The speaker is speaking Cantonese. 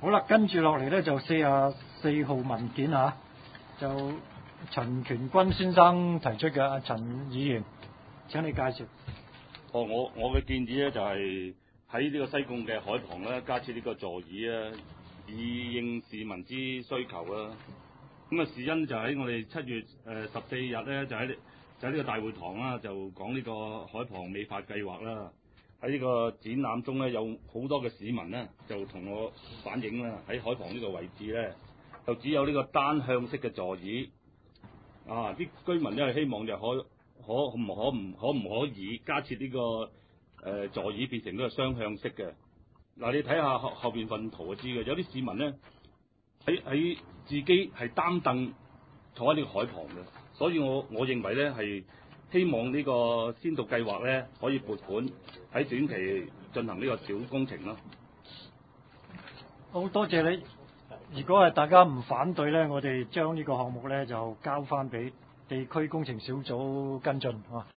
好啦，跟住落嚟咧就44號文件嚇，就陳權軍先生提出嘅。阿陳議員，請你介紹。 我嘅建議咧就係喺呢個西貢嘅海旁咧加設呢個座椅啊，以應市民之需求啊。咁啊，事因就喺我哋7月14日咧，就喺呢個大會堂啦，就講呢個海旁美化計劃啦。喺呢個展覽中咧，有好多嘅市民咧就同我反映啦，喺海旁呢個位置咧，就只有呢個單向式嘅座椅。啊，啲居民咧希望就可唔可以加設呢個座椅變成呢個雙向式嘅？嗱，你睇下後邊份圖就知嘅，有啲市民咧喺自己係擔凳坐喺呢個海旁嘅，所以我認為咧係希望呢個先導計劃咧可以撥款喺短期進行呢個小工程咯。 好多謝你。如果係大家唔反對咧，我哋將呢個項目咧就交翻俾地區工程小組跟進啊。